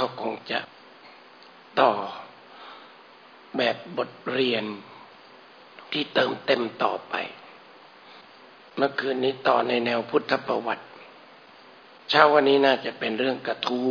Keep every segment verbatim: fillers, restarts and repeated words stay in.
คงจะต่อแบบบทเรียนที่เติมเต็มต่อไปเมื่อคืนนี้ต่อในแนวพุทธประวัติเช้าวันนี้น่าจะเป็นเรื่องกระทู้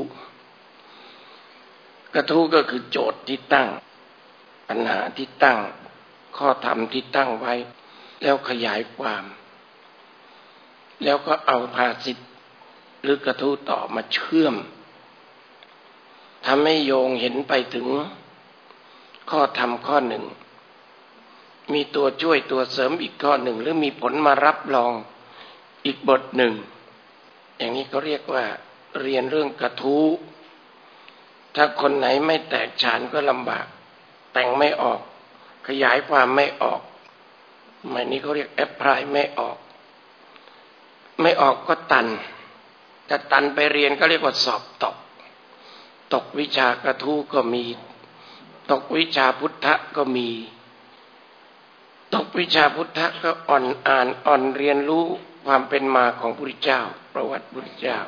กระทู้ก็คือโจทย์ที่ตั้งปัญหาที่ตั้งข้อธรรมที่ตั้งไว้แล้วขยายความแล้วก็เอาภาษิตหรือกระทู้ต่อมาเชื่อมทำให้โยงเห็นไปถึงข้อธรรมข้อหนึ่งมีตัวช่วยตัวเสริมอีกข้อหนึ่งหรือมีผลมารับรองอีกบทหนึ่งอย่างนี้เขาเรียกว่าเรียนเรื่องกระทู้ถ้าคนไหนไม่แตกฉานก็ลำบากแต่งไม่ออกขยายความไม่ออกหมายนี้เขาเรียกแอพพลายไม่ออกไม่ออกก็ตันถ้าตันไปเรียนก็เรียกว่าสอบตกตกวิชากระทู้ก็มีตกวิชาพุทธะก็มีตกวิชาพุทธะก็อ่อนอ่านอ่อนเรียนรู้ความเป็นมาของพระพุทธเจ้าประวัติพระพุทธเจ้า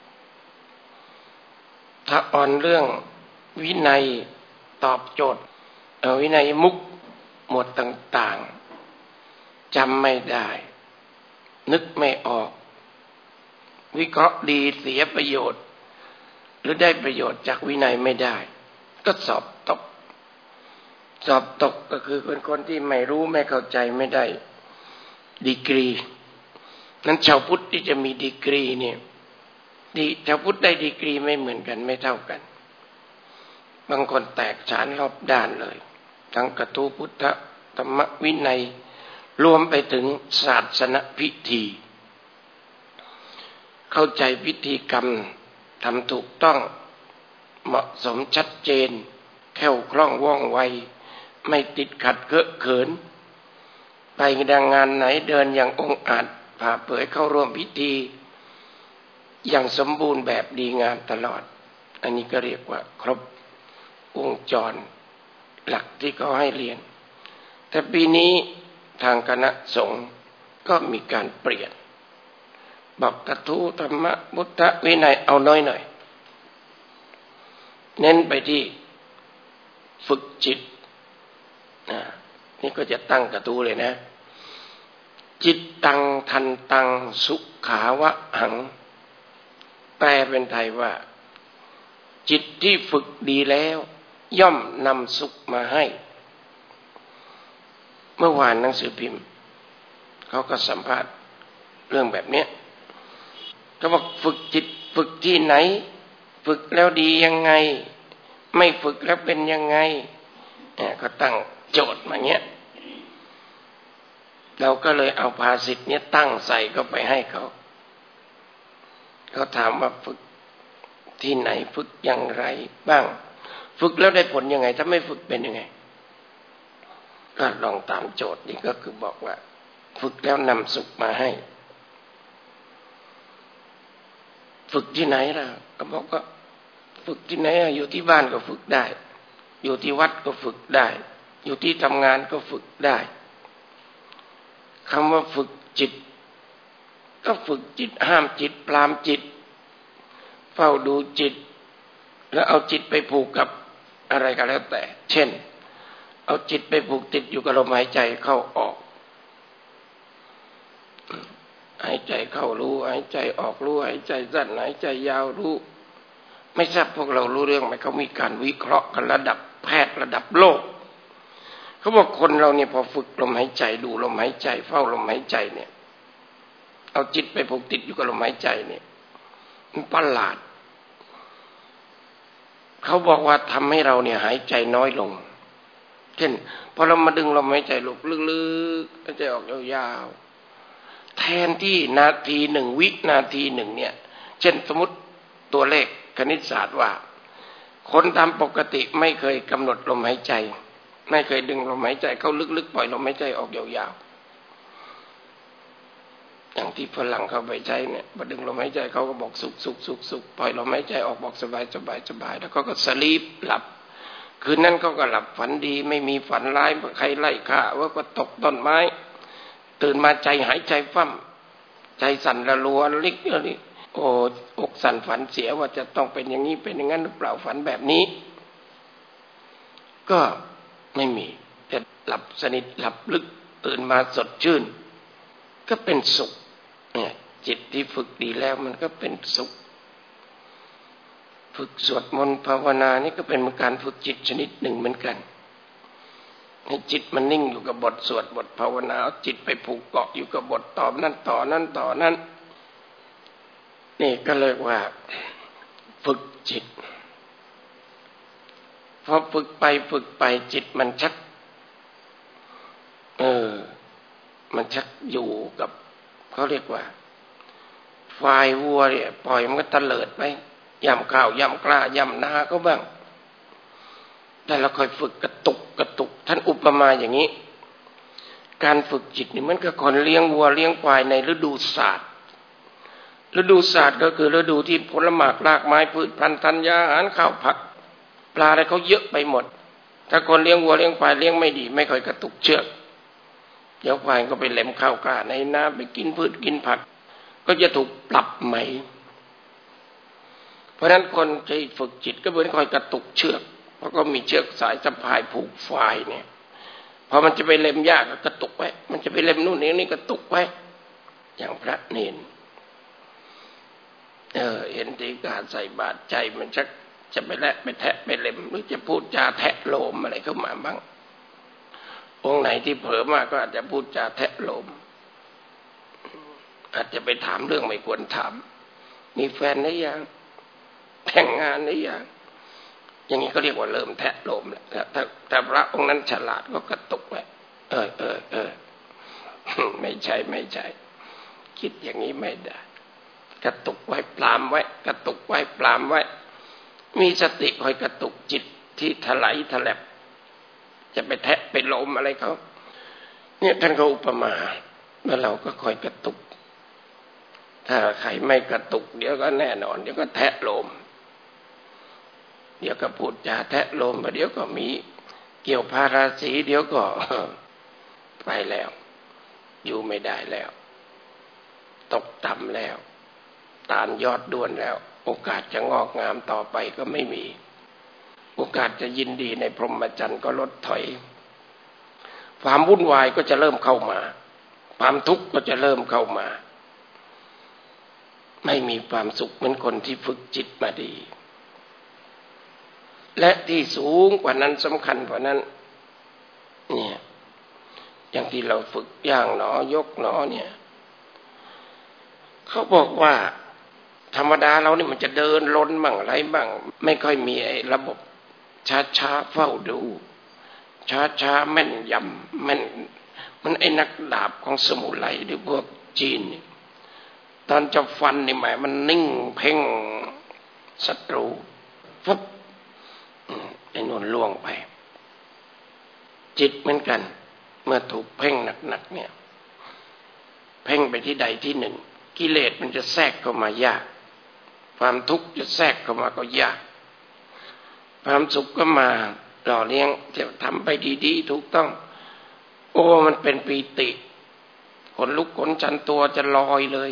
ถ้าอ่อนเรื่องวินัยตอบโจทย์วินัยมุกหมวดต่างๆจำไม่ได้นึกไม่ออกวิเคราะห์ดีเสียประโยชน์หรือได้ประโยชน์จากวินัยไม่ได้ก็สอบตกสอบตกก็คือเป็นคนที่ไม่รู้ไม่เข้าใจไม่ได้ดีกรีนั้นชาวพุทธที่จะมีดีกรีเนี่ยดีชาวพุทธได้ดีกรีไม่เหมือนกันไม่เท่ากันบางคนแตกฉานรอบด้านเลยทั้งกระทู้พุทธธรรมวินัยรวมไปถึงศาสนพิธีเข้าใจพิธีกรรมทำถูกต้องเหมาะสมชัดเจนแคล่วคล่องว่องไวไม่ติดขัดเกอะเขินไปดังงานไหนเดินอย่างองอาจผ่าเผยเข้าร่วมพิธีอย่างสมบูรณ์แบบดีงามตลอดอันนี้ก็เรียกว่าครบวงจรหลักที่เขาให้เรียนแต่ปีนี้ทางคณะสงฆ์ก็มีการเปลี่ยนบอกกระทู้ธรรมะพุทธวินัยเอาน้อยหน่อยเน้นไปที่ฝึกจิตนี่ก็จะตั้งกระทู้เลยนะจิตตังทันตังสุขาวะหังแปลเป็นไทยว่าจิตที่ฝึกดีแล้วย่อมนำสุขมาให้เมื่อวานหนังสือพิมพ์เขาก็สัมภาษณ์เรื่องแบบนี้เขาบอกฝึกจิตฝึกที่ไหนฝึกแล้วดียังไงไม่ฝึกแล้วเป็นยังไงก็ตั้งโจทย์มาเนี้ยเราก็เลยเอาภาษิตเนี้ยตั้งใส่เข้าไปให้เขาเขาถามว่าฝึกที่ไหนฝึกอย่างไรบ้างฝึกแล้วได้ผลยังไงถ้าไม่ฝึกเป็นยังไงก็ลองตามโจทย์นี่ก็คือบอกว่าฝึกแล้วนำสุขมาให้ฝึกที่ไหนล่ะก็บอกว่าฝึกที่ไหนอยู่ที่บ้านก็ฝึกได้อยู่ที่วัดก็ฝึกได้อยู่ที่ทำงานก็ฝึกได้คำว่าฝึกจิตก็ฝึกจิตห้ามจิตปรามจิตเฝ้าดูจิตแล้วเอาจิตไปผูกกับอะไรก็แล้วแต่เช่นเอาจิตไปผูกติดอยู่กับลมหายใจเข้าออกหายใจเข้ารู้หายใจออกรู้หายใจสั้นหายใจยาวรู้ไม่ทราบพวกเรารู้เรื่องไหมเขามีการวิเคราะห์กันระดับแพทย์ระดับโลกเขาบอกคนเราเนี่ยพอฝึกลมหายใจดูลมหายใจเฝ้าลมหายใจเนี่ยเอาจิตไปผูกติดอยู่กับลมหายใจเนี่ยมันประหลาดเขาบอกว่าทำให้เราเนี่ยหายใจน้อยลงเช่นพอเรามาดึงลมหายใจลึกๆหายใจออกยาวๆแทนที่นาทีหนึ่งวินาทีหนึ่งเนี่ยเช่นสมมติตัวเลขคณิตศาสตร์ว่าคนตามปกติไม่เคยกำหนดลมหายใจไม่เคยดึงลมหายใจเข้าลึกๆปล่อยลมหายใจออกยาวๆอย่างที่ฝรั่งเข้าไปใช้เนี่ยพอดึงลมหายใจเขาก็บอกสุขสุขสุขสุขปล่อยลมหายใจออกบอกสบายสบายสบายแล้วเขาก็สลีปหลับคืนนั้นเขาก็หลับฝันดีไม่มีฝันร้ายใครไล่ฆ่าว่าก็ตกต้นไม้ตื่นมาใจหายใจฟั่มใจสั่นระรัวลิกอะไรโอ้อกสั่นฝันเสียว่าจะต้องเป็นอย่างนี้เป็นอย่างนั้นหรือเปล่าฝันแบบนี้ก็ไม่มีแต่หลับสนิทหลับลึกตื่นมาสดชื่นก็เป็นสุขเนี่ยจิตที่ฝึกดีแล้วมันก็เป็นสุขฝึกสวดมนต์ภาวนานี่ก็เป็นการฝึกจิตชนิดหนึ่งเหมือนกันให้จิตมันนิ่งอยู่กับบทสวดบทภาวนาเอาจิตไปผูกเกาะอยู่กับบทตอบนั้นต่อนั้นต่อนั้นนี่ก็เรียกว่าฝึกจิตพอฝึกไปฝึกไปจิตมันชักเออมันชักอยู่กับเขาเรียกว่าฝ่ายวัวเนี่ยปล่อยมันก็ตะเลิดไปย่ำข้าวย่ำกล้าย่ำนาก็บ้างแต่เราค่อยฝึกกระตุกกระตุกท่านอุปมาอย่างนี้การฝึกจิตนี่มันก็คนเลี้ยงวัวเลี้ยงควายในฤดูศาสตร์ฤดูศาสตร์ก็คือฤดูที่ผลหมากรากไม้พืชพันธุ์ธัญญาอาหารข้าวผักปลาอะไรเขาเยอะไปหมดถ้าคนเลี้ยงวัวเลี้ยงควายเลี้ยงไม่ดีไม่ค่อยกระตุกเชือกเดี๋ยวควายก็ไปเล็มข้าวกล้าในนาไปกินพืชกินผักก็จะถูกปรับใหม่เพราะฉะนั้นคนที่ฝึกจิตก็เหมือนคอยกระตุกเชือกเพราะก็มีเชือกสายสะพายผูกควายเนี่ยพอมันจะไปเล็มหญ้าก็กระตุกไว้มันจะไปเล็มนู่นนี่นี่กระตุกไว้อย่างพระเนรเออเห็นที่การใส่บาตรใจมันชักจะไปแลกไปแทะไปเล็มหรือจะพูดจาแทะโลมอะไรเข้ามาบ้างองค์ไหนที่เผลอมากก็อาจจะพูดจาแทะโลมอาจจะไปถามเรื่องไม่ควรถามมีแฟนหรือยังแต่งงานหรือยังอย่างนี้ก็เรียกว่าเริ่มแทะโลมแล้วถ้าถ้าพระองค์นั้นฉลาดก็กระตุกไว้เออเออเออไม่ใช่ไม่ใช่คิดอย่างนี้ไม่ได้กระตุกไว้ปรามไว้กระตุกไว้ปรามไว้มีสติคอยกระตุกจิตที่ถลายถลบจะไปแทะไปโลมอะไรเขาเนี่ยท่านก็อุปมาแล้วเราก็คอยกระตุกถ้าใครไม่กระตุกเดี๋ยวก็แน่นอนเดี๋ยวก็แทะโลมเดี๋ยวก็พูดจาแทะโลมเดี๋ยวก็มีเกี่ยวพาราสีเดี๋ยวก็ไปแล้วอยู่ไม่ได้แล้วตกต่ำแล้วตานยอดด้วนแล้วโอกาสจะงอกงามต่อไปก็ไม่มีโอกาสจะยินดีในพรหมจรรย์ก็ลดถอยความวุ่นวายก็จะเริ่มเข้ามาความทุกข์ก็จะเริ่มเข้ามาไม่มีความสุขเหมือนคนที่ฝึกจิตมาดีและที่สูงกว่านั้นสำคัญกว่านั้นเนี่ยอย่างที่เราฝึกย่างหนอยกหนอเนี่ยเขาบอกว่าธรรมดาเรานี่มันจะเดินล้นบ้างอะไรบ้างไม่ค่อยมีไอ้ระบบช้าๆเฝ้าดูช้าๆแม่นยำแม่นมันไอ้นักดาบของสมุไรหรือพวกจีนตอนจะฟันนี่หมายมันนิ่งเพ่งศัตรูฟุบไอ้นนล่วงไปจิตเหมือนกันเมื่อถูกเพ่งหนักๆเนี่ยเพ่งไปที่ใดที่หนึ่งกิเลสมันจะแทรกเข้ามายากความทุกข์จะแทรกเข้ามาก็ยากความสุขก็มาหล่อเลี้ยงจะทำไปดีๆถูกต้องโอ้มันเป็นปีติขนลุกขนชันตัวจะลอยเลย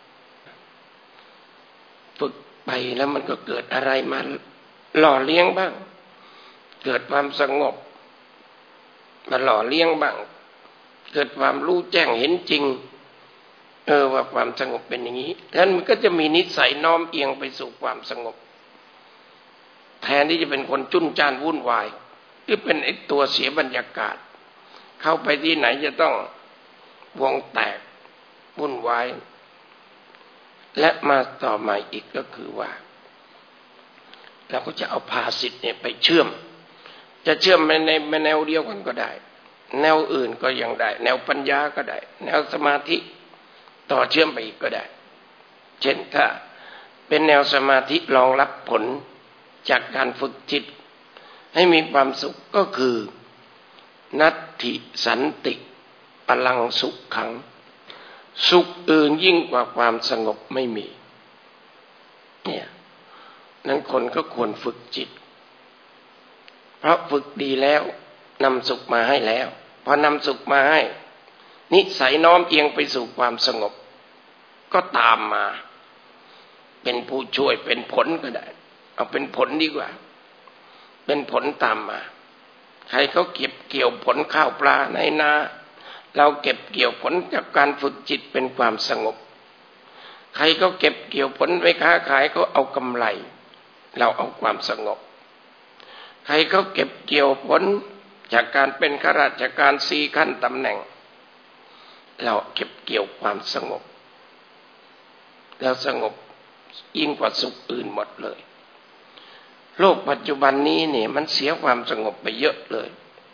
ฝึกไปแล้วมันก็เกิดอะไรมาหล่อเลี้ยงบ้างเกิดความสงบมาหล่อเลี้ยงบ้างเกิดความรู้แจ้งเห็นจริงเออว่าความสงบเป็นอย่างนี้แล้วมันก็จะมีนิสัยน้อมเอียงไปสู่ความสงบแทนที่จะเป็นคนจุ้นจ้านวุ่นวายหรือเป็นไอ้ตัวเสียบรรยากาศเข้าไปที่ไหนจะต้องวงแตกวุ่นวายและมาต่อมาอีกก็คือว่าเราก็จะเอาภาสิทธิ์เนี่ยไปเชื่อมจะเชื่อมในในแนวเดียวกันก็ได้แนวอื่นก็ยังได้แนวปัญญาก็ได้แนวสมาธิต่อเชื่อมไปอีกก็ได้เช่นถ้าเป็นแนวสมาธิรองรับผลจากการฝึกจิตให้มีความสุขก็คือนัตถิสันติพลังสุขขังสุขอื่นยิ่งกว่าความสงบไม่มีเนี่ยนั้นคนก็ควรฝึกจิตเพราะฝึกดีแล้วนำสุขมาให้แล้วพอนำสุขมาให้นิสัยน้อมเอียงไปสู่ความสงบก็ตามมาเป็นผู้ช่วยเป็นผลก็ได้เอาเป็นผลดีกว่าเป็นผลตามมาใครเขาเก็บเกี่ยวผลข้าวปลาในนาเราเก็บเกี่ยวผลจากการฝึกจิตเป็นความสงบใครเขาเก็บเกี่ยวผลไปค้าขายเขาเอากำไรเราเอาความสงบใครเขาเก็บเกี่ยวผลจากการเป็นข้าราชการสี่ขั้นตำแหน่งเราเก็บเกี่ยวความสงบแล้วสงบยิ่งกว่าสุขอื่นหมดเลยโลกปัจจุบันนี้เนี่ยมันเสียความสงบไปเยอะเลย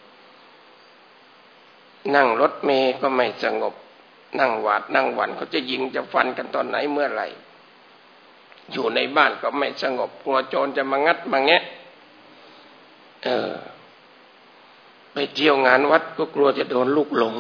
นั่งรถเมล์ก็ไม่สงบนั่งหวาดนั่งหวั่นเขาจะยิงจะฟันกันตอนไหนเมื่อไหร่อยู่ในบ้านก็ไม่สงบกลัวโจรจะมางัดมาแงะเออไปเที่ยวงานวัดก็กลัวจะโดนลูกหลง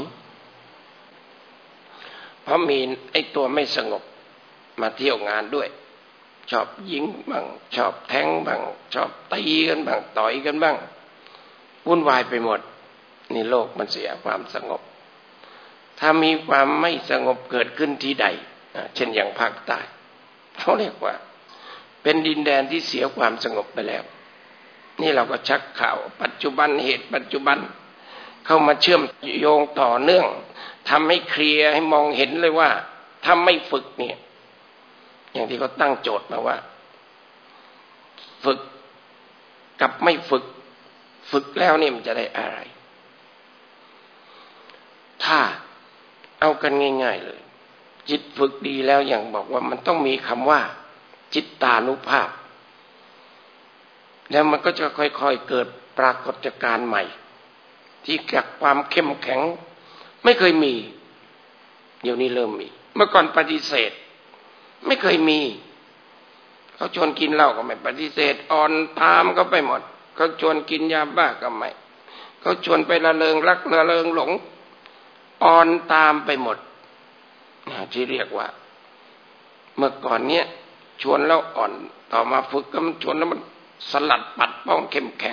เพราะมีไอ้ตัวไม่สงบมาเที่ยวงานด้วยชอบยิงบ้างชอบแทงบ้างชอบตีกันบ้างต่อยกันบ้างวุ่นวายไปหมดนี่โลกมันเสียความสงบถ้ามีความไม่สงบเกิดขึ้นที่ใดเช่นอย่างภาคใต้เขาเรียกว่าเป็นดินแดนที่เสียความสงบไปแล้วนี่เราก็ชักข่าวปัจจุบันเหตุปัจจุบันเข้ามาเชื่อมโยงต่อเนื่องทำให้เคลียร์ให้มองเห็นเลยว่าถ้าไม่ฝึกเนี่ยอย่างที่เขาตั้งโจทย์มาว่าฝึกกับไม่ฝึกฝึกแล้วนี่มันจะได้อะไรถ้าเอากันง่ายๆเลยจิตฝึกดีแล้วอย่างบอกว่ามันต้องมีคำว่าจิตตานุภาพแล้วมันก็จะค่อยๆเกิดปรากฏการณ์ใหม่ที่จากความเข้มแข็งไม่เคยมีเดี๋ยวนี้เริ่มมีเมื่อก่อนปฏิเสธไม่เคยมีเขาชวนกินเหล้าก็ไม่ปฏิเสธอ่อนตามก็ไปหมดเขาชวนกินยาบ้าก็ไม่เขาชวนไปละเลงรักละเลงหลงอ่อนตามไปหมดที่เรียกว่าเมื่อก่อนเนี้ยชวนแล้วอ่อนต่อมาฝึกก็มันชวนแล้วมันสลัดปัดป้องเข้มแข็ง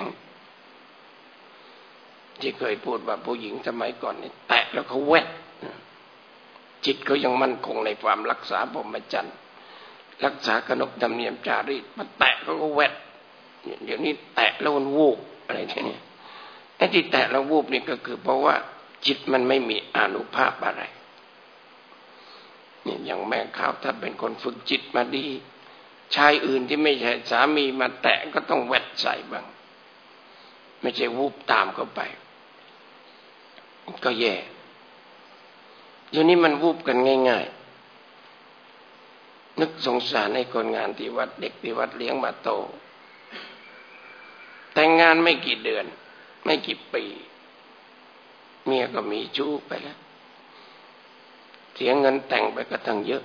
ที่เคยพูดว่าผู้หญิงสมัยก่อนนี่แตะแล้วเขาแวดจิตเขายังมั่นคงในความรักษาพรหมจรรย์รักษาขนบธรรมเนียมจารีตมันแตะเขาก็แวดเดี๋ยวนี้แตะแล้วมันวูบอะไรทีนี้ไอ้ที่แตะแล้ววูบนี่ก็คือเพราะว่าจิตมันไม่มีอานุภาพอะไรเนี่ยอย่างแม่ขาวถ้าเป็นคนฝึกจิตมาดีชายอื่นที่ไม่ใช่สามีมาแตะก็ต้องแวดใส่บ้างไม่ใช่วูบตามเข้าไปก็แย่เดี๋ยวนี้มันวูบกันง่ายๆนึกสงสารในคนงานที่วัดเด็กที่วัดเลี้ยงมาโตแต่งงานไม่กี่เดือนไม่กี่ปีเมียก็มีชู้ไปแล้วเสียเงินแต่งไปก็ตั้งเยอะ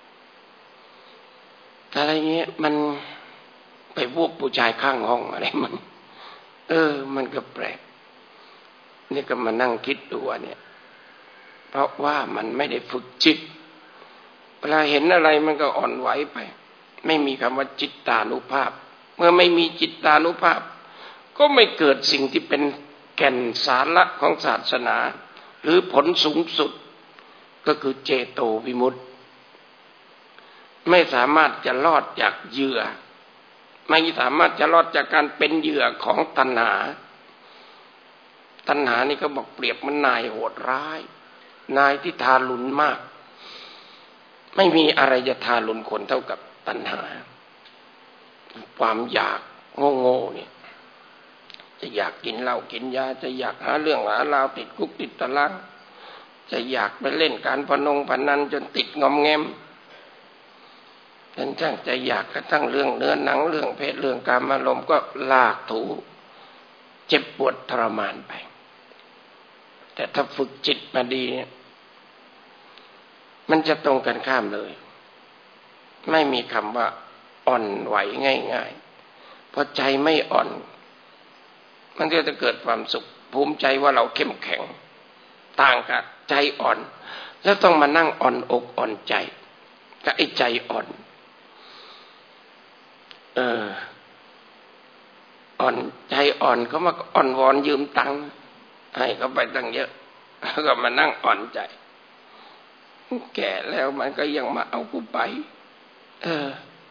อะไรเงี้ยมันไปวูบผู้ชายข้างห้องอะไรมันเออมันก็แปลกนี่ก็มานั่งคิดดูเนี่ยเพราะว่ามันไม่ได้ฝึกจิตเวลาเห็นอะไรมันก็อ่อนไหวไปไม่มีคำว่าจิตตานุภาพเมื่อไม่มีจิตตานุภาพก็ไม่เกิดสิ่งที่เป็นแก่นสาระของศาสนาหรือผลสูงสุดก็คือเจโตวิมุตติไม่สามารถจะรอดจากเหยื่อไม่สามารถจะรอดจากการเป็นเหยื่อของตัณหาตัณหานี่ก็บอกเปรียบเหมือนนายโหดร้ายนายที่ทารุณมากไม่มีอะไรจะทารุณคนเท่ากับตัณหาความอยากโง่ๆเนี่ยจะอยากกินเหล้ากินยาจะอยากหาเรื่องหาราวติดคุกติดตารางจะอยากไปเล่นการพนงพนันจนติดงอมแงมจนทั้งจะอยากกระทั่งเรื่องเนื้อหนังเรื่องเพศเรื่องกามารมณ์ก็ลากถูเจ็บปวดทรมานไปแต่ถ้าฝึกจิตมาดีเนี่ยมันจะตรงกันข้ามเลยไม่มีคำว่าอ่อนไหวง่ายๆเพราะใจไม่อ่อนมันก็จะเกิดความสุขภูมิใจว่าเราเข้มแข็งต่างกับใจอ่อนแล้วต้องมานั่งอ่อนอกอ่อนใจกับไอ้ใจอ่อนเอออ่อนใจอ่อนเขามาอ่อนวอนยืมตังค์ให้เขาไปตั้งเยอะแล้วก็มานั่งอ่อนใจแก่แล้วมันก็ยังมาเอากูไปเออ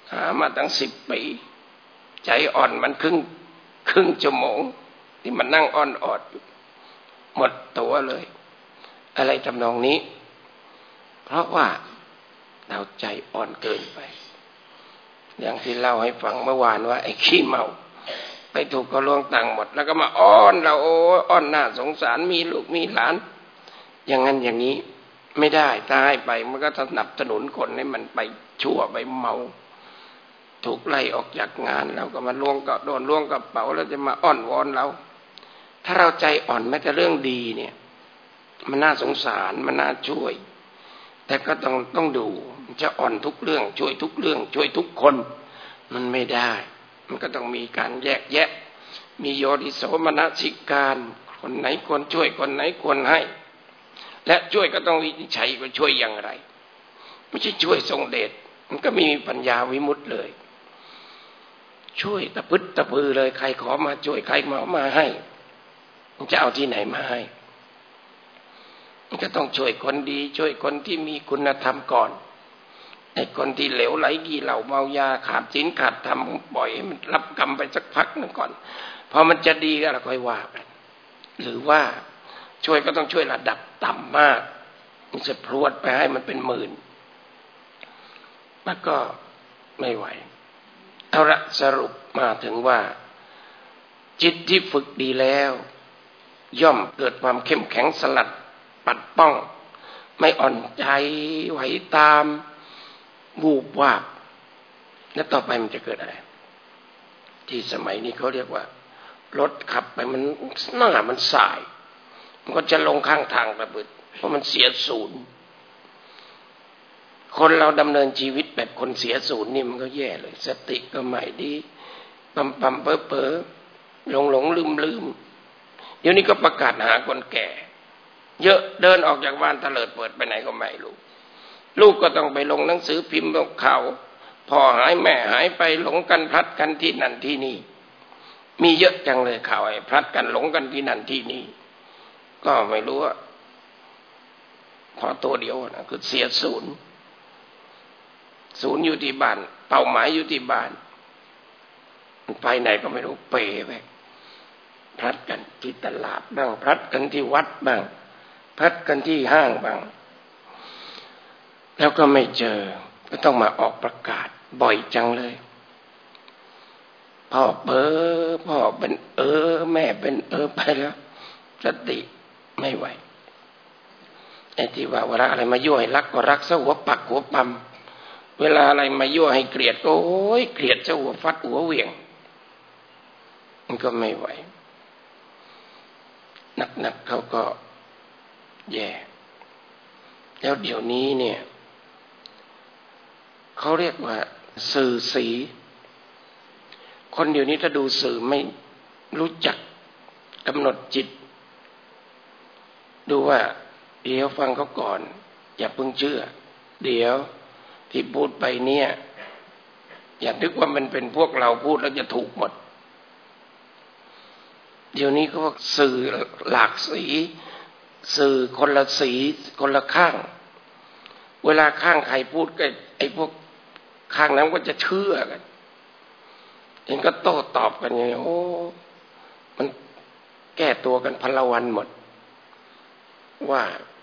หามาตั้งสิบปีใจอ่อนมันครึ่งครึ่งชั่วโมงที่มันนั่งอ่อนออดหมดตัวเลยอะไรทำนองนี้เพราะว่าเราใจอ่อนเกินไปอย่างที่เล่าให้ฟังเมื่อวานว่าไอ้ขี้เมาไปถูกเขาลวงตังค์หมดแล้วก็มาอ้อนเราโอ้อ้อนน่าสงสารมีลูกมีหลานอย่างนั้นอย่างนี้ไม่ได้ถ้าให้ไปมันก็สนับสนุนคนให้มันไปชั่วไปเมาถูกไล่ออกจากงานเราก็มาล่วงก็โดนล่วงกระเป๋าแล้วจะมาอ้อนวอนเราถ้าเราใจอ่อนแม้แต่เรื่องดีเนี่ยมันน่าสงสารมันน่าช่วยแต่ก็ต้องต้องดูจะอ่อนทุกเรื่องช่วยทุกเรื่องช่วยทุกคนมันไม่ได้มันก็ต้องมีการแยกแยะมีโยนิโสมนสิการคนไหนควรช่วยคนไหนควรให้และช่วยก็ต้องวินิจฉัยว่าช่วยอย่างไรไม่ใช่ช่วยทรงเดชมันก็มีปัญญาวิมุตติเลยช่วยตะพึดตะพือเลยใครขอมาช่วยใครมามาให้มันจะเอาที่ไหนมาให้มันก็ต้องช่วยคนดีช่วยคนที่มีคุณธรรมก่อนไอ้คนที่เหลวไหลกี่เหล่าเมายาขาดศีลขาดธรรมปล่อยให้มันรับกรรมไปสักพักนึงก่อนพอมันจะดีก็เราค่อยว่ากันหรือว่าช่วยก็ต้องช่วยระดับต่ำมากมันจะพรวดไปให้มันเป็นหมื่นมันก็ไม่ไหวเอาละสรุปมาถึงว่าจิตที่ฝึกดีแล้วย่อมเกิดความเข้มแข็งสลัดปัดป้องไม่อ่อนใจไหวตามวูบวาบแล้วต่อไปมันจะเกิดอะไรที่สมัยนี้เขาเรียกว่ารถขับไปมันหน้ามันสายมันก็จะลงข้างทางระเบิดเพราะมันเสียศูนย์คนเราดำเนินชีวิตแบบคนเสียศูนย์นี่มันก็แย่เลยสติก็ไม่ดีปั๊มปั๊มเป๋อเป๋อหลงหลงลืมลืมเดี๋ยวนี้ก็ประกาศหาคนแก่เยอะเดินออกจากบ้านเตลิดเปิดไปไหนก็ไม่รู้ลูกก็ต้องไปลงหนังสือพิมพ์ลงข่าวพ่อหายแม่หายไปหลงกันพลัดกันที่นั่นที่นี่มีเยอะจังเลยข่าวไอ้พลัดกันหลงกันที่นั่นที่นี่ก็ไม่รู้ว่าพอตัวเดียวนะคือเสียศูนย์ศูนย์อยู่ที่บ้านเป้าหมายอยู่ที่บ้านไปไหนก็ไม่รู้เป๋ไปพลัดกันที่ตลาดบ้างพลัดกันที่วัดบ้างพลัดกันที่ห้างบ้างแล้วก็ไม่เจอก็ต้องมาออกประกาศบ่อยจังเลยพ่อเบอพ่อเป็นเออแม่เป็นเออไปแล้วสติไม่ไหวไอ้ที่ว่าเวลาอะไรมายั่วให้รักก็รักซะหัวปักหัวปั๊มเวลาอะไรมายั่วให้เกลียดก็โอ้ยเกลียดซะหัวฟัดหัวเหวี่ยงมันก็ไม่ไหวหนักๆเขาก็แย่แล้วเดี๋ยวนี้เนี่ยเขาเรียกว่าสื่อสีคนเดี๋ยวนี้ถ้าดูสื่อไม่รู้จักกำหนดจิตดูว่าเดี๋ยวฟังเขาก่อนอย่าเพิ่งเชื่อเดี๋ยวที่พูดไปเนี่ยอย่านึกว่ามันเป็นพวกเราพูดแล้วจะถูกหมดเดี๋ยวนี้เขาสื่อหลากสีสื่อคนละสีคนละข้างเวลาข้างใครพูดก็ไอ้พวกข้างนั้นก็จะเชื่อกันเองก็โต้ตอบกันอย่างนี้โอ้มันแก้ตัวกันพลวันหมดว่า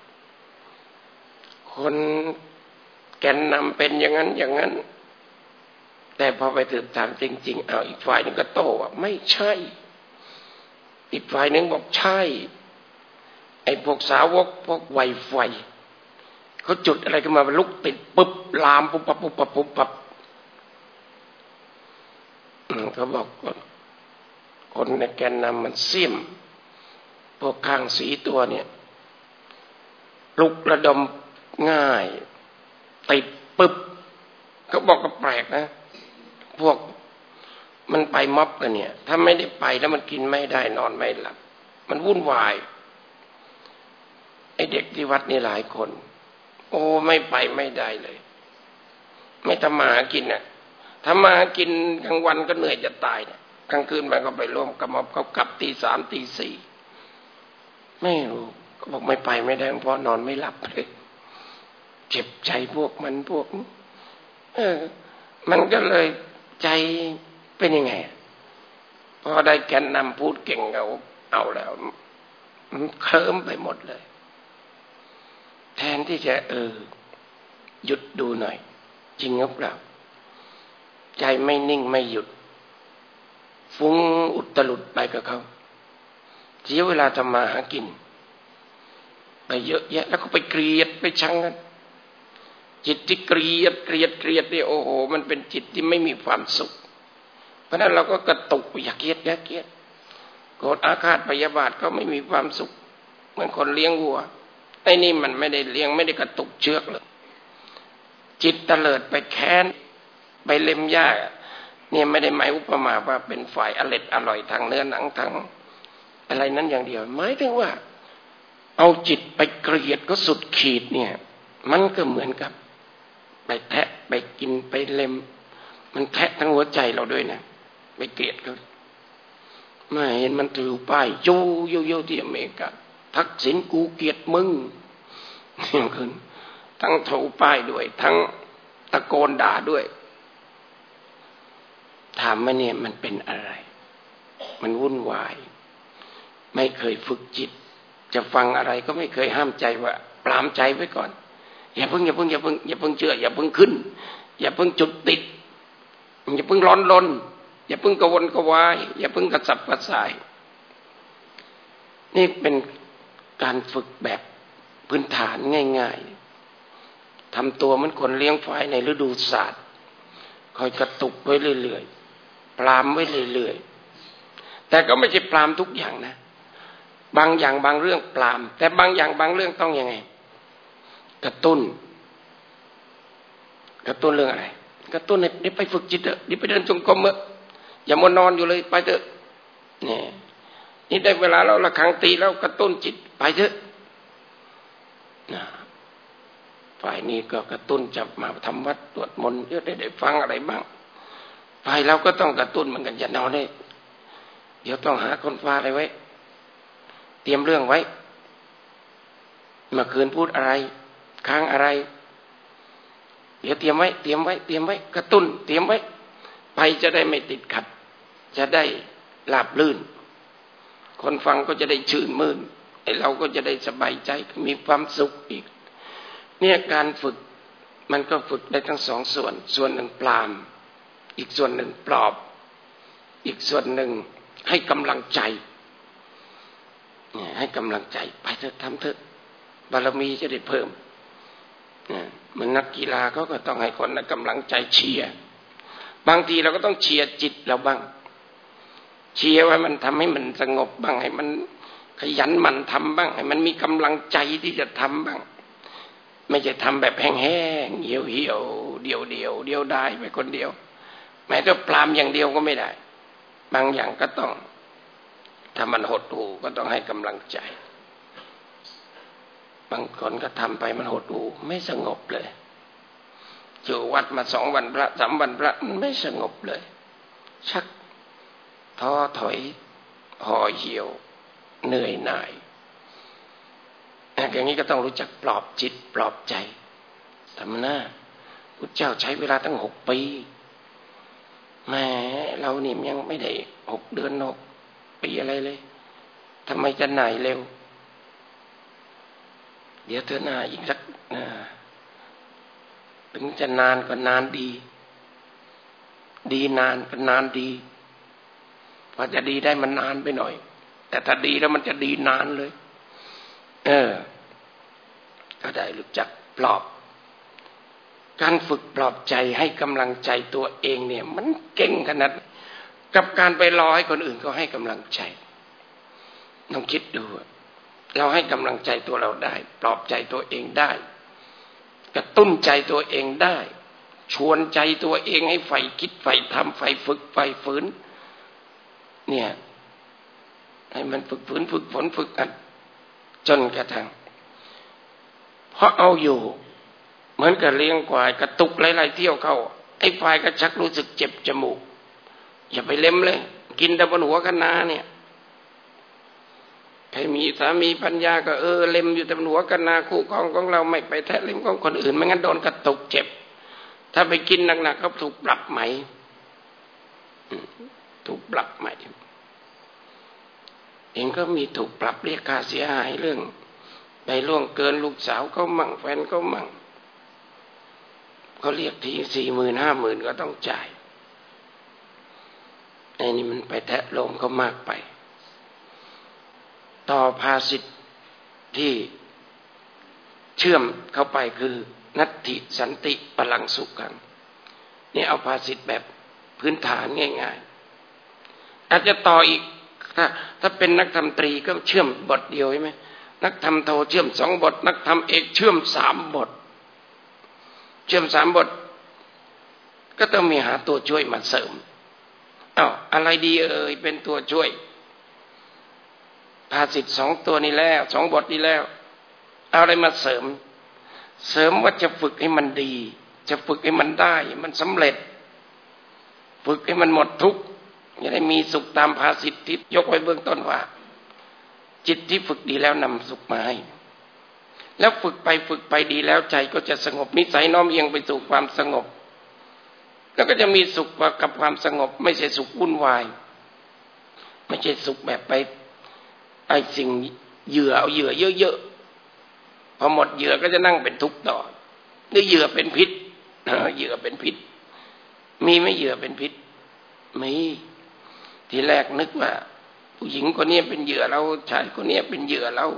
คนแกนนำเป็นอย่างนั้นอย่างนั้นแต่พอไปถึงถามจริงๆเอาอีกฝ่ายนึงก็โต้ว่าไม่ใช่อีกฝ่ายนึงบอกใช่ไอ้พวกสาวกพวกไวไฟเขาจุดอะไรขึ้นมาลุกติดปุ๊บลามปุ๊บปั๊บปุ๊บปั๊บปุ๊บปั๊บเขาบอกคนในแกนนำมันเสี่ยมพวกข้างสีตัวเนี่ยลุกระดมง่ายติดปุ๊บเขาบอกก็แปลกนะพวกมันไปม็อบกันเนี่ยถ้าไม่ได้ไปแล้วมันกินไม่ได้นอนไม่หลับมันวุ่นวายไอ้เด็กที่วัดนี่หลายคนโอ้ไม่ไปไม่ได้เลยไม่ทำมาหากินน่ะทำมาหากินกลางวันก็เหนื่อยจะตายเนี่ยกลางคืนมันก็ไปร่วมกับม็อบเขากลับตีสามตีสี่ไม่รู้ก็บอกไม่ไปไม่ได้เพราะนอนไม่หลับเลยเจ็บใจพวกมันพวกเออมันก็เลยใจเป็นยังไงพอได้แกนนำพูดเก่งเอาเอาแล้วมันเคลิ้มไปหมดเลยแทนที่จะเออหยุดดูหน่อยจริงหรือเปล่าใจไม่นิ่งไม่หยุดฟุ้งอุตลุดไปกับเขาเสียเวลาทำมาหากินไปเยอะแยะแล้วก็ไปเกลียดไปชังกันจิตที่เกลียดเกลียดเกลียดนี่โอ้โหมันเป็นจิตที่ไม่มีความสุขเพราะนั้นเราก็กระตุกอยากเกลียดอยากเกลียดโกรธอาฆาตพยาบาทก็ไม่มีความสุขเหมือนคนเลี้ยงวัวไอ้นี่มันไม่ได้เลี้ยงไม่ได้กระตุกเชือกเลยจิตเตลิดไปแค้นไปเล็มหญ้าเนี่ยไม่ได้หมายอุปมาว่าเป็นฝ่ายอร่อยอร่อยทางเนื้อหนังทางอะไรนั้นอย่างเดียวหมายถึงว่าเอาจิตไปเกลียดก็สุดขีดเนี่ยมันก็เหมือนกับไปแทะไปกินไปเล็มมันแทะทั้งหัวใจเราด้วยนะไปเกลียดเขาไม่เห็นมันถือป้ายโยโยโยที่อเมริกาทักษิณกูเกลียดมึงนี่คือทั้งถือป้ายด้วยทั้งตะโกนด่าด้วยถามว่าเนี่ยมันเป็นอะไรมันวุ่นวายไม่เคยฝึกจิตจะฟังอะไรก็ไม่เคยห้ามใจว่าปรามใจไว้ก่อนอย่าเพิ่งอย่าเพิ่งอย่าเพิ่งอย่าเพิ่งเชื่ออย่าเพิ่งขึ้นอย่าเพิ่งจุดติดอย่าเพิ่งร้อนรนอย่าเพิ่งกระวนกระวายอย่าเพิ่งกระสับกระส่ายนี่เป็นการฝึกแบบพื้นฐานง่ายๆทำตัวเหมือนคนเลี้ยงควายในฤดูศาสตร์คอยกระตุกไว้เรื่อยๆปรามไว้เรื่อยๆแต่ก็ไม่ใช่ปรามทุกอย่างนะบางอย่างบางเรื่องปรามแต่บางอย่างบางเรื่องต้องยังไงกระตุ้นกระตุ้นเรื่องอะไรกระตุ้นให้ได้ไปฝึกจิตเถอะได้ไปเดินจงกรมเถอะอย่ามัวนอนอยู่เลยไปเถอะนี่นี่ได้เวลาแล้วระฆังตีแล้วกระตุ้นจิตไปเถอะนะฝ่ายนี้ก็กระตุ้นจับมาทำวัดตรวจมนต์เยอะได้ได้ฟังอะไรบ้างฝ่ายเราก็ต้องกระตุ้นเหมือนกันอย่านอนได้เดี๋ยวต้องหาคนฟ้าอะไรไว้เตรียมเรื่องไว้เมื่อคืนพูดอะไรค้างอะไรเดี๋ยวเตรียมไว้เตรียมไว้เตรียมไว้กระตุ้นเตรียมไว้ไปจะได้ไม่ติดขัดจะได้ราบรื่นคนฟังก็จะได้ชื่นมื่นไอ้เราก็จะได้สบายใจมีความสุขอีกเนี่ยการฝึกมันก็ฝึกได้ทั้งสองส่วนส่วนหนึ่งปรามอีกส่วนหนึ่งปลอบอีกส่วนหนึ่งให้กำลังใจเนี่ยให้กำลังใจไปเถอะทำเถอะบารมีจะได้เพิ่มเหมือนนักกีฬาเขาก็ต้องให้คนกำลังใจเชียร์บางทีเราก็ต้องเชียร์จิตเราบ้างเชียร์ว่ามันทำให้มันสงบบ้างให้มันขยันหมั่นทำบ้างให้มันมีกำลังใจที่จะทำบ้างไม่ใช่ทำแบบแห้งๆเหี่ยวเหี่ยวเดียวเดียวเดียวได้ไปคนเดียวแม้แต่ปรามอย่างเดียวก็ไม่ได้บางอย่างก็ต้องถ้ามันหดหู่ก็ต้องให้กำลังใจบางคนก็ทำไปมันหดหู่ไม่สงบเลยอยู่วัดมาสองวันพระสามวันพระมันไม่สงบเลยชักท้อถอยห่อเหี่ยวเหนื่อยหน่ายอย่างนี้ก็ต้องรู้จักปลอบจิตปลอบใจทำหน้าพุทธเจ้าใช้เวลาตั้งหกปีแม่เรานี่ยังไม่ได้หกเดือนหกปีอะไรเลยทำไมจะหน่ายเร็วเดี๋ยวเธอหน้าอีกสักถึงจะนานก็นานดีดีนานก็นานดีพอจะดีได้มันนานไปหน่อยแต่ถ้าดีแล้วมันจะดีนานเลยเออก็ได้รู้จักปลอบการฝึกปลอบใจให้กำลังใจตัวเองเนี่ยมันเก่งขนาดกับการไปรอให้คนอื่นเขาให้กำลังใจลองคิดดูเราให้กำลังใจตัวเราได้ปลอบใจตัวเองได้กระตุ้นใจตัวเองได้ชวนใจตัวเองให้ใฝ่คิดใฝ่ทำใฝ่ฝึกใฝ่ฝืนเนี่ยให้มันฝึกฝืนฝึกฝนฝึกอัดจนกระทั่งเพราะเอาอยู่เหมือนกับเลี้ยงควายกระตุกหลายๆเที่ยวเข้าไอ้ควายก็ชักรู้สึกเจ็บจมูกอย่าไปเล็มเลยกินแต่บนหัวคะนาเนี่ยใครมีสามีปัญญาก็เออเล็มอยู่แต่บนหัวคะนาคู่ครองของเราไม่ไปแทะเล็มของคนอื่นไม่งั้นโดนกระตุกเจ็บถ้าไปกินหนักๆก็ถูกปรับไหมถูกปรับไหมเองก็มีถูกปรับเรียกค่าเสียหายเรื่องไปล่วงเกินลูกสาวเขามั่งแฟนเขามั่งเขาเรียกทีสี่หมื่นห้าหมื่นก็ต้องจ่ายไอ้นี่มันไปแทะโลมเขามากไปต่อภาษิตที่เชื่อมเข้าไปคือนัตถิสันติพลังสุขังนี่เอาภาษิตแบบพื้นฐานง่ายๆอาจจะต่ออีกถ้าถ้าเป็นนักธรรมตรีก็เชื่อมบทเดียวใช่ไหมนักธรรมโทเชื่อมสองบทนักธรรมเอกเชื่อมสามบทเชื่อมสามบทก็ต้องมีหาตัวช่วยมาเสริมอ้าวอะไรดีเอ่ยเป็นตัวช่วยภาษิตสองตัวนี้แล้วสองบทนี้แล้วเอาอะไรมาเสริมเสริมว่าจะฝึกให้มันดีจะฝึกให้มันได้มันสำเร็จฝึกให้มันหมดทุกข์จะได้มีสุขตามภาษิตที่ยกไว้เบื้องต้นว่าจิตที่ฝึกดีแล้วนำสุขมาให้แล้วฝึกไปฝึกไปดีแล้วใจก็จะสงบนิสัยน้อมเอียงไปสู่ความสงบแล้วก็จะมีสุขกับความสงบไม่ใช่สุขวุ่นวายไม่ใช่สุขแบบไปไอ้สิ่งเหยื่อเอาเหยื่อเยอะๆพอหมดเหยื่อก็จะนั่งเป็นทุกข์ต่อนี่เหยื่อเป็นพิษเหยื่อเป็นพิษมีไหมเหยื่อเป็นพิษมีทีแรกนึกว่าผู้หญิงคนนี้เป็นเหยื่อเราชายคนนี้เป็นเหยื่อเรา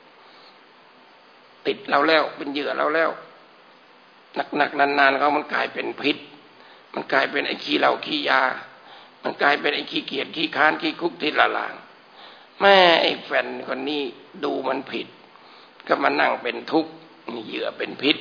ติดเราแล้วเป็นเหยื่อเราแล้วหนักๆนานๆเขามันกลายเป็นพิษมันกลายเป็นไอ้ขี้เหล้าขี้ยามันกลายเป็นไอ้ขี้เกียจขี้ค้านขี้คุกที่ละลางแม่ไอ้แฟนคนนี้ดูมันผิดก็มานั่งเป็นทุกข์เหยื่อเป็นพิษ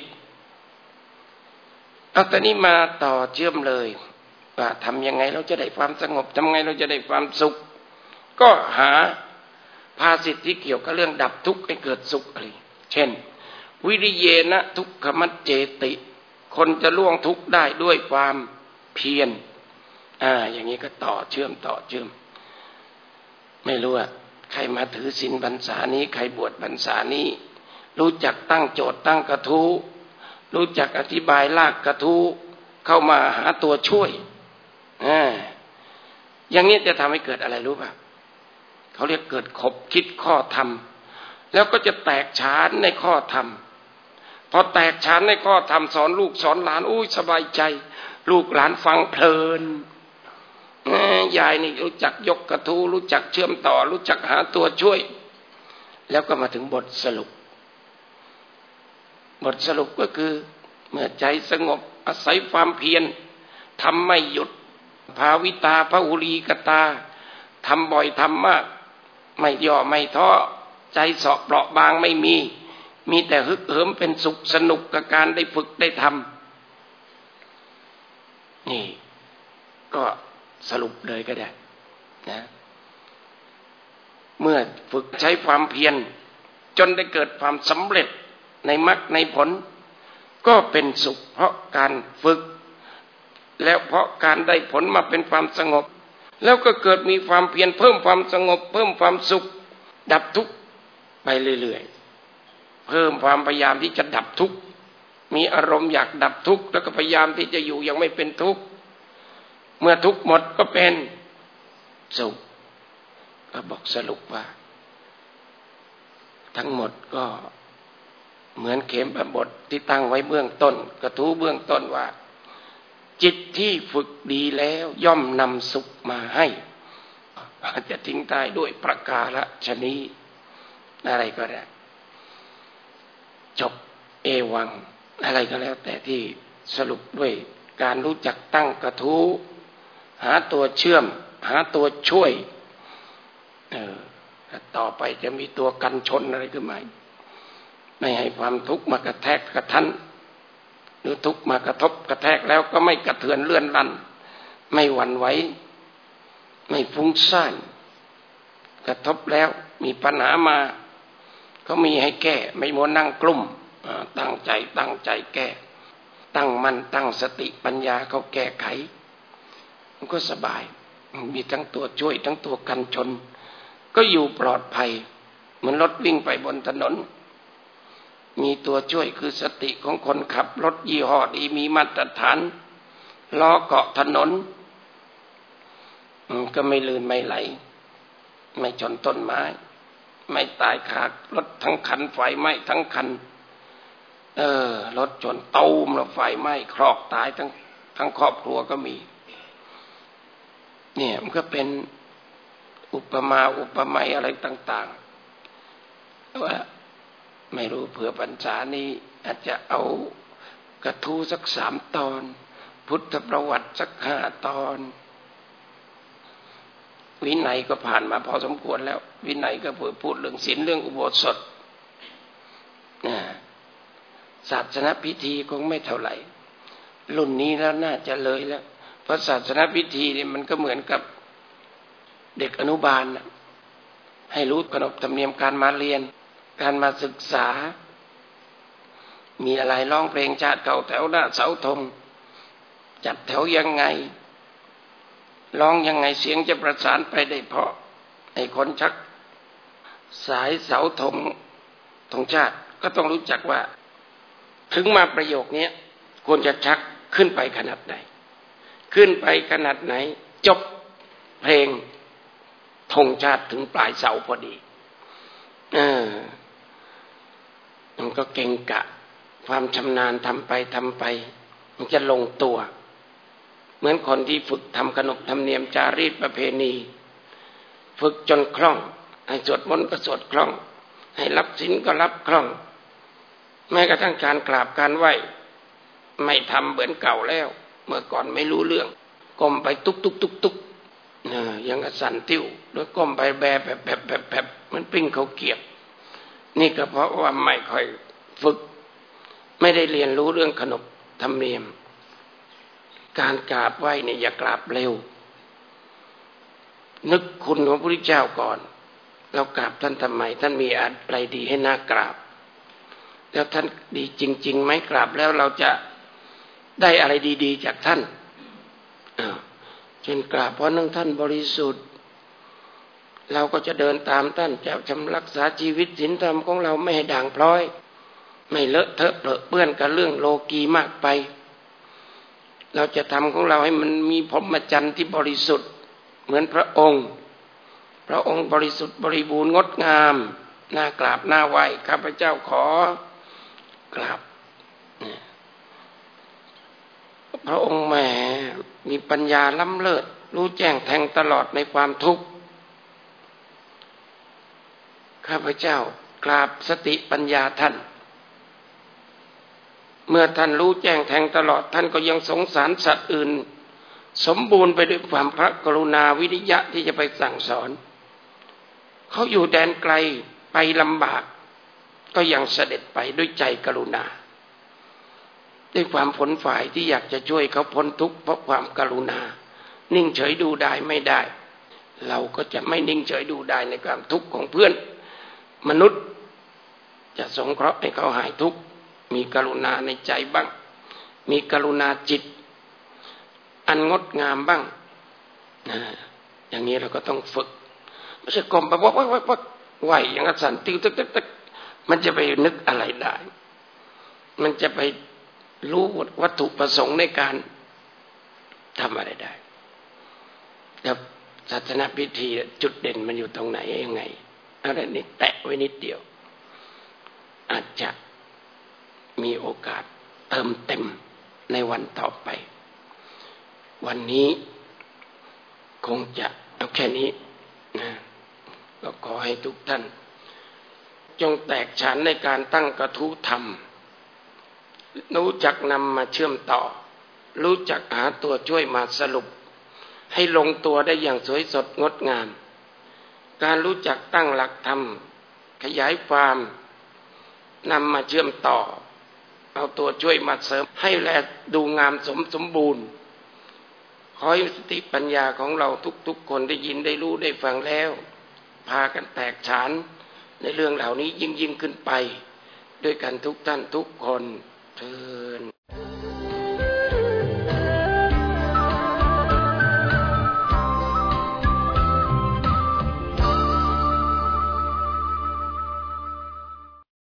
เอาตอนนี้มาต่อเชื่อมเลยว่าทำยังไงเราจะได้ความสงบทำไงเราจะได้ความสุขก็หาภาษิตที่เกี่ยวกับเรื่องดับทุกข์ให้เกิดสุขอะไรเช่นวิริเยนะทุกขมัจเจติคนจะล่วงทุกข์ได้ด้วยความเพียรอ่าอย่างนี้ก็ต่อเชื่อมต่อเชื่อมไม่รู้ว่าใครมาถือศีลพรรษานี้ใครบวชพรรษานี้รู้จักตั้งโจทย์ตั้งกระทู้รู้จักอธิบายลากกระทู้เข้ามาหาตัวช่วยอ่าอย่างนี้จะทำให้เกิดอะไรรู้ป่ะเขาเรียกเกิดขบคิดข้อธรรมแล้วก็จะแตกฉานในข้อธรรมพอแตกฉานในข้อธรรมสอนลูกสอนหลานอุ้ยสบายใจลูกหลานฟังเพลินยายนี่รู้จักยกกระทู้รู้จักเชื่อมต่อรู้จักหาตัวช่วยแล้วก็มาถึงบทสรุปบทสรุปก็คือเมื่อใจสงบอาศัยความเพียรทำไม่หยุดภาวิตาภอุรีกตาทำบ่อยทำมากไม่ย่อไม่ท้อใจเสาะเปราะบางไม่มีมีแต่ฮึกเหิมเป็นสุขสนุกกับการได้ฝึกได้ทำนี่ก็สรุปเลยก็ได้นะเมื่อฝึกใช้ความเพียรจนได้เกิดความสำเร็จในมรรคในผลก็เป็นสุขเพราะการฝึกแล้วเพราะการได้ผลมาเป็นความสงบแล้วก็เกิดมีความเพียรเพิ่มความสงบเพิ่มความสุขดับทุกข์ไปเรื่อยๆเพิ่มความพยายามที่จะดับทุกข์มีอารมณ์อยากดับทุกข์แล้วก็พยายามที่จะอยู่ยังไม่เป็นทุกข์เมื่อทุกข์หมดก็เป็นสุขก็บอกสรุปว่าทั้งหมดก็เหมือนเข็มบทที่ตั้งไว้เบื้องต้นกระทู้เบื้องต้นว่าจิตที่ฝึกดีแล้วย่อมนำสุขมาให้จะทิ้งท้ายด้วยประการฉนี้อะไรก็ได้จบเอวังอะไรก็แล้วแต่ที่สรุปด้วยการรู้จักตั้งกระทู้หาตัวเชื่อมหาตัวช่วยเออต่อไปจะมีตัวกันชนอะไรขึ้นมาไม่ให้ความทุกข์มากระแทกกระทันหรือทุกข์มากระทบกระแทกแล้วก็ไม่กระเทือนเลื่อนลั่นไม่หวั่นไหวไม่ฟุ้งซ่านกระทบแล้วมีปัญหามาเขามีให้แก้ไม่มัวนั่งกลุ้มตั้งใจตั้งใจแก้ตั้งมั่นตั้งสติปัญญาเขาแก้ไขมันก็สบายมีทั้งตัวช่วยทั้งตัวกันชนก็อยู่ปลอดภัยเหมือนรถวิ่งไปบนถนนมีตัวช่วยคือสติของคนขับรถยี่ห้อดีมีมาตรฐานล้อเกาะถนนก็ไม่ลื่นไม่ไหลไม่ชนต้นไม้ไม่ตายคารถทั้งคันไฟไหม้ทั้งคันเออรถชนตูมแล้วไฟไหม้ครอกตายทั้งทั้งครอบครัวก็มีเนี่ยมันก็เป็นอุปมาอุปไมยอะไรต่างๆว่าไม่รู้เผื่อพรรษานี้อาจจะเอากระทู้สักสามตอนพุทธประวัติสักห้าตอนวินัยก็ผ่านมาพอสมควรแล้ววินัยก็พูดพูดเรื่องศีลเรื่องอุโบสถศาสนพิธีคงไม่เท่าไหร่รุ่นนี้แล้วน่าจะเลยแล้วเพราะศาสนพิธีนี่มันก็เหมือนกับเด็กอนุบาลนะให้รู้ขนบธรรมเนียมการมาเรียนการมาศึกษามีอะไรร้องเพลงชาติเก่าแถวหน้าเสาธงจัดแถวยังไงร้องยังไงเสียงจะประสานไปได้เพราะไอ้คนชักสายเสาธงธงชาติก็ต้องรู้จักว่าถึงมาประโยคนี้ควรจะชักขึ้นไปขนาดไหนขึ้นไปขนาดไหนจบเพลงธงชาติถึงปลายเสาพอดีเออมันก็เก่งกะความชำนาญทำไปทำไปมันจะลงตัวเหมือนคนที่ฝึกทำขนบธรรมเนียมจารีตประเพณีฝึกจนคล่องให้สวดมนต์ก็สวดคล่องให้รับศีลก็รับคล่องแม้กระทั่งการกราบการไหว้ไม่ทำเหมือนเก่าแล้วเมื่อก่อนไม่รู้เรื่องก้มไปตุ๊กตุ๊กตุ๊กตุ๊กยังสั่นติ้วแล้วก้มไปแบแบบแบบแบบแบบมันปิ้งเขาเกียบนี่ก็เพราะว่าไม่ค่อยฝึกไม่ได้เรียนรู้เรื่องขนบธรรมเนียมการกราบไหว้เนี่ยอย่ากราบเร็วนึกคุณของพระพุทธเจ้าก่อนเรากราบท่านทำไมท่านมีอะไรดีให้น่ากราบแล้วท่านดีจริงๆไหมกราบแล้วเราจะได้อะไรดีๆจากท่านเช่นกราบเพราะนั่งท่านบริสุทธิ์เราก็จะเดินตามท่านจะจำรักษาชีวิตศีลธรรมของเราไม่ให้ด่างพร้อยไม่เลอะเทอะเปรอะเปื้อนกับเรื่องโลกีมากไปเราจะทำของเราให้มันมีพรหมจรรย์ที่บริสุทธิ์เหมือนพระองค์พระองค์บริสุทธิ์บริบูรณ์งดงามน่ากราบน่าไหว้ข้าพเจ้าขอกราบพระองค์แหมมีปัญญาล้ำเลิศรู้แจ้งแทงตลอดในความทุกข์ข้าพเจ้ากราบสติปัญญาท่านเมื่อท่านรู้แจ้งแทงตลอดท่านก็ยังสงสารสัตว์อื่นสมบูรณ์ไปด้วยความพระกรุณาวิริยะที่จะไปสั่งสอนเขาอยู่แดนไกลไปลำบากก็ยังเสด็จไปด้วยใจกรุณาด้วยความผลฝ่ายที่อยากจะช่วยเขาพ้นทุกข์เพราะความกรุณานิ่งเฉยดูได้ไม่ได้เราก็จะไม่นิ่งเฉยดูได้ในความทุกข์ของเพื่อนมนุษย์จะสงเคราะห์ให้เขาหายทุกข์มีกรุณาในใจบ้างมีกรุณาจิตอันงดงามบ้างนะอย่างนี้เราก็ต้องฝึกไม่ใช่กลมไปวักวักวักวักไหวอย่างนั้นสั่นติ้วตึกตึกตึกมันจะไปนึกอะไรได้มันจะไปรู้วัตถุประสงค์ในการทำอะไรได้แต่ศาสนพิธีจุดเด่นมันอยู่ตรงไหนยังไงอะไรนี่แตะไว้นิดเดียวอาจจะมีโอกาสเติมเต็มในวันต่อไปวันนี้คงจะเอาแค่นี้นะก็ขอให้ทุกท่านจงแตกฉานในการตั้งกระทู้ธรรมรู้จักนำมาเชื่อมต่อรู้จักหาตัวช่วยมาสรุปให้ลงตัวได้อย่างสวยสดงดงามการรู้จักตั้งหลักธรรมขยายความนำมาเชื่อมต่อเอาตัวช่วยมาเสริมให้แลดูงามสมสมบูรณ์ขอให้สติปัญญาของเราทุกๆคนได้ยินได้รู้ได้ฟังแล้วพากันแตกฉานในเรื่องเหล่านี้ยิ่งยิ่งขึ้นไปด้วยกันทุกท่านทุกคนเทอญ